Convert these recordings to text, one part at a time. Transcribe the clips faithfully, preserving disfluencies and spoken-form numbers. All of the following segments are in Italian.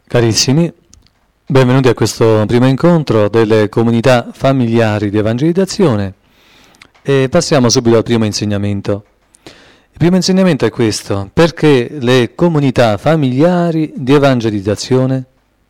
Carissimi, benvenuti a questo primo incontro delle comunità familiari di evangelizzazione e passiamo subito al primo insegnamento. Il primo insegnamento è questo: perché le comunità familiari di evangelizzazione?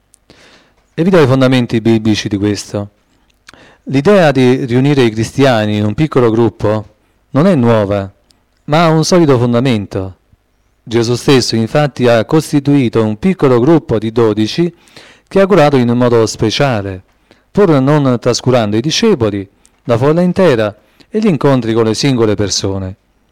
E vi do i fondamenti biblici di questo. L'idea di riunire i cristiani in un piccolo gruppo non è nuova, ma ha un solido fondamento. Gesù stesso infatti ha costituito un piccolo gruppo di dodici che ha curato in un modo speciale, pur non trascurando i discepoli, la folla intera e gli incontri con le singole persone.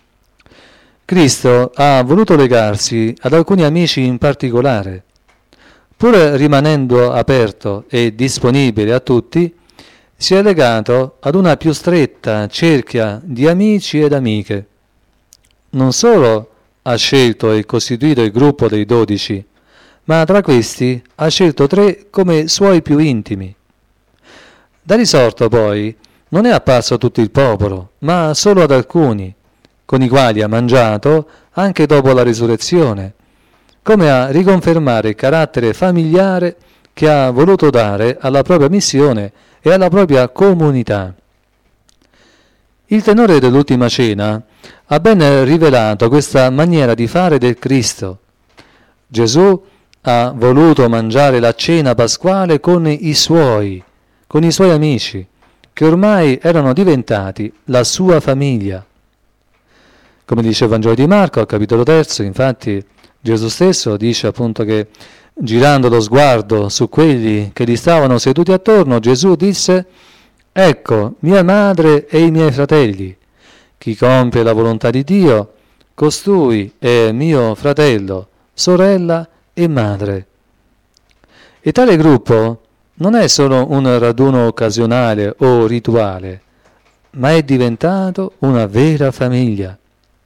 Cristo ha voluto legarsi ad alcuni amici in particolare. Pur rimanendo aperto e disponibile a tutti, si è legato ad una più stretta cerchia di amici ed amiche. Non solo ha scelto e costituito il gruppo dei dodici, ma tra questi ha scelto tre come suoi più intimi. Da risorto poi non è apparso a tutto il popolo, ma solo ad alcuni, con i quali ha mangiato anche dopo la risurrezione, come a riconfermare il carattere familiare che ha voluto dare alla propria missione e alla propria comunità. Il tenore dell'ultima cena ha ben rivelato questa maniera di fare del Cristo. Gesù ha voluto mangiare la cena pasquale con i suoi, con i suoi amici, che ormai erano diventati la sua famiglia. Come dice il Vangelo di Marco, al capitolo terzo, infatti, Gesù stesso dice appunto che, girando lo sguardo su quelli che gli stavano seduti attorno, Gesù disse: «Ecco, mia madre e i miei fratelli. Chi compie la volontà di Dio, costui è mio fratello, sorella e madre». E tale gruppo non è solo un raduno occasionale o rituale, ma è diventato una vera famiglia.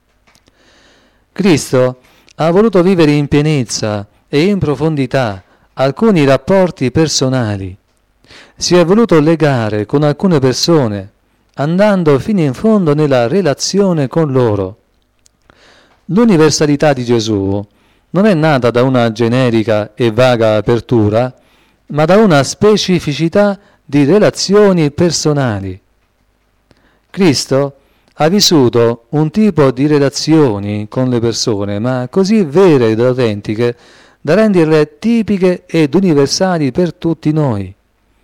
Cristo ha voluto vivere in pienezza e in profondità alcuni rapporti personali. Si è voluto legare con alcune persone, andando fino in fondo nella relazione con loro. L'universalità di Gesù non è nata da una generica e vaga apertura, ma da una specificità di relazioni personali. Cristo ha vissuto un tipo di relazioni con le persone, ma così vere ed autentiche da renderle tipiche ed universali per tutti noi.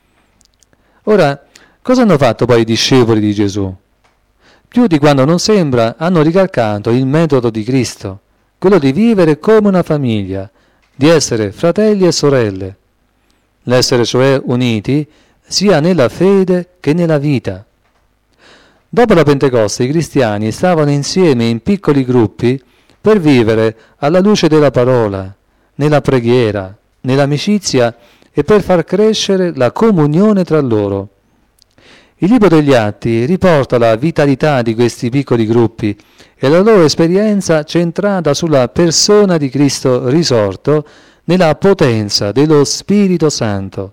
Ora, cosa hanno fatto poi i discepoli di Gesù? Più di quando non sembra, hanno ricalcato il metodo di Cristo, quello di vivere come una famiglia, di essere fratelli e sorelle, l'essere cioè uniti sia nella fede che nella vita. Dopo la Pentecoste i cristiani stavano insieme in piccoli gruppi per vivere alla luce della parola, nella preghiera, nell'amicizia e per far crescere la comunione tra loro. Il libro degli Atti riporta la vitalità di questi piccoli gruppi e la loro esperienza centrata sulla persona di Cristo risorto nella potenza dello Spirito Santo.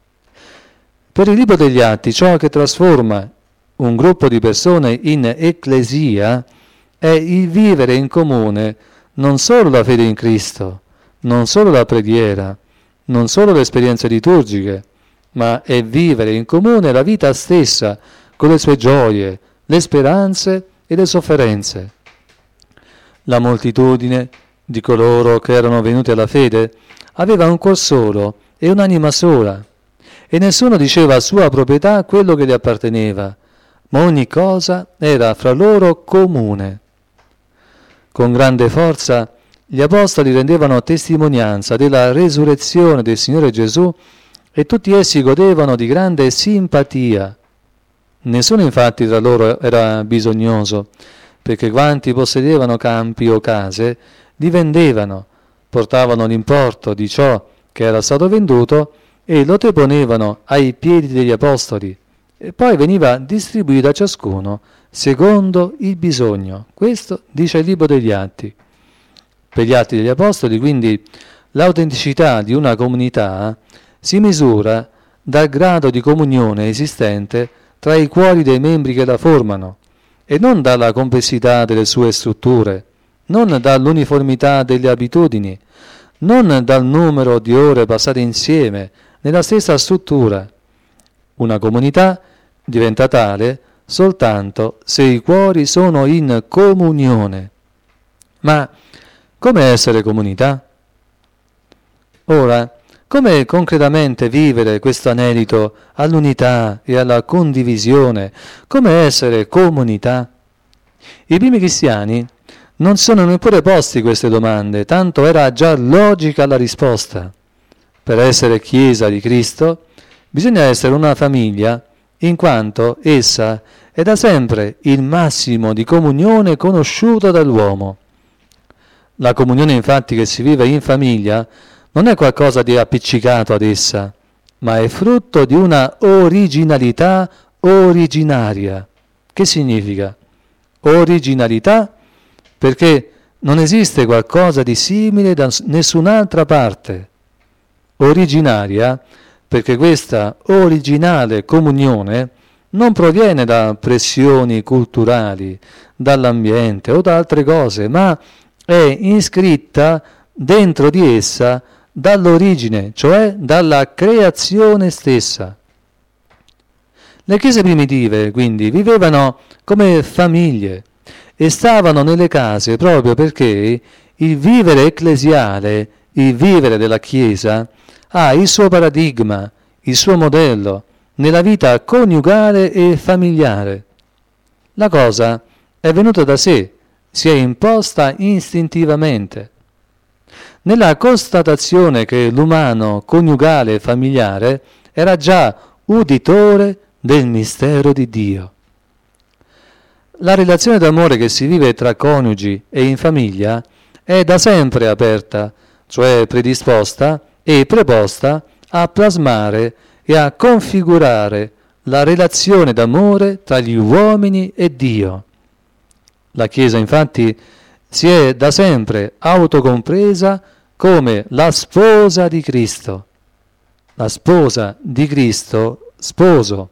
Per il libro degli Atti ciò che trasforma un gruppo di persone in ecclesia è il vivere in comune non solo la fede in Cristo, non solo la preghiera, non solo le esperienze liturgiche, ma è vivere in comune la vita stessa, con le sue gioie, le speranze e le sofferenze. La moltitudine di coloro che erano venuti alla fede aveva un cuor solo e un'anima sola, e nessuno diceva a sua proprietà quello che gli apparteneva, ma ogni cosa era fra loro comune. Con grande forza gli apostoli rendevano testimonianza della resurrezione del Signore Gesù e tutti essi godevano di grande simpatia. Nessuno infatti tra loro era bisognoso, perché quanti possedevano campi o case li vendevano, portavano l'importo di ciò che era stato venduto e lo deponevano ai piedi degli apostoli, e poi veniva distribuito a ciascuno secondo il bisogno. Questo dice il libro degli Atti. Per gli Atti degli Apostoli, quindi, l'autenticità di una comunità si misura dal grado di comunione esistente tra i cuori dei membri che la formano e non dalla complessità delle sue strutture, non dall'uniformità delle abitudini, non dal numero di ore passate insieme nella stessa struttura. Una comunità diventa tale soltanto se i cuori sono in comunione. Ma come essere comunità? Ora, come concretamente vivere questo anelito all'unità e alla condivisione? Come essere comunità? I primi cristiani non sono neppure posti queste domande, tanto era già logica la risposta. Per essere Chiesa di Cristo bisogna essere una famiglia, in quanto essa è da sempre il massimo di comunione conosciuto dall'uomo. La comunione infatti che si vive in famiglia non è qualcosa di appiccicato ad essa, ma è frutto di una originalità originaria. Che significa? Originalità perché non esiste qualcosa di simile da nessun'altra parte. Originaria perché questa originale comunione non proviene da pressioni culturali, dall'ambiente o da altre cose, ma è iscritta dentro di essa dall'origine, cioè dalla creazione stessa. Le chiese primitive, quindi, vivevano come famiglie e stavano nelle case proprio perché il vivere ecclesiale, il vivere della Chiesa, ha il suo paradigma, il suo modello nella vita coniugale e familiare. La cosa è venuta da sé, si è imposta istintivamente. Nella constatazione che l'umano coniugale e familiare era già uditore del mistero di Dio. La relazione d'amore che si vive tra coniugi e in famiglia è da sempre aperta, cioè predisposta e preposta a plasmare e a configurare la relazione d'amore tra gli uomini e Dio. La Chiesa infatti si è da sempre autocompresa come la sposa di Cristo. La sposa di Cristo, sposo.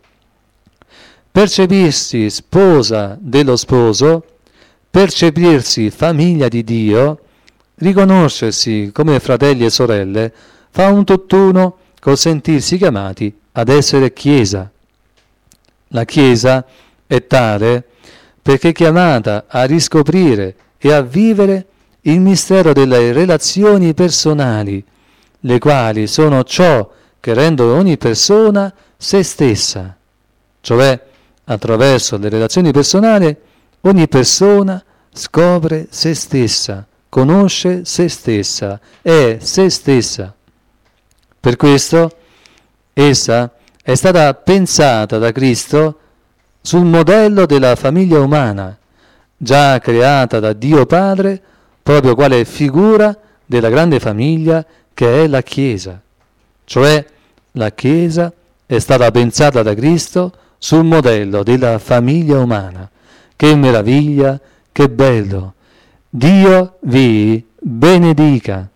Percepirsi sposa dello sposo, percepirsi famiglia di Dio, riconoscersi come fratelli e sorelle, fa un tutt'uno col sentirsi chiamati ad essere Chiesa. La Chiesa è tale perché è chiamata a riscoprire e a vivere il mistero delle relazioni personali, le quali sono ciò che rendono ogni persona se stessa. Cioè, attraverso le relazioni personali, ogni persona scopre se stessa, conosce se stessa, è se stessa. Per questo, essa è stata pensata da Cristo sul modello della famiglia umana, già creata da Dio Padre, proprio quale figura della grande famiglia che è la Chiesa. Cioè, la Chiesa è stata pensata da Cristo sul modello della famiglia umana. Che meraviglia, che bello! Dio vi benedica!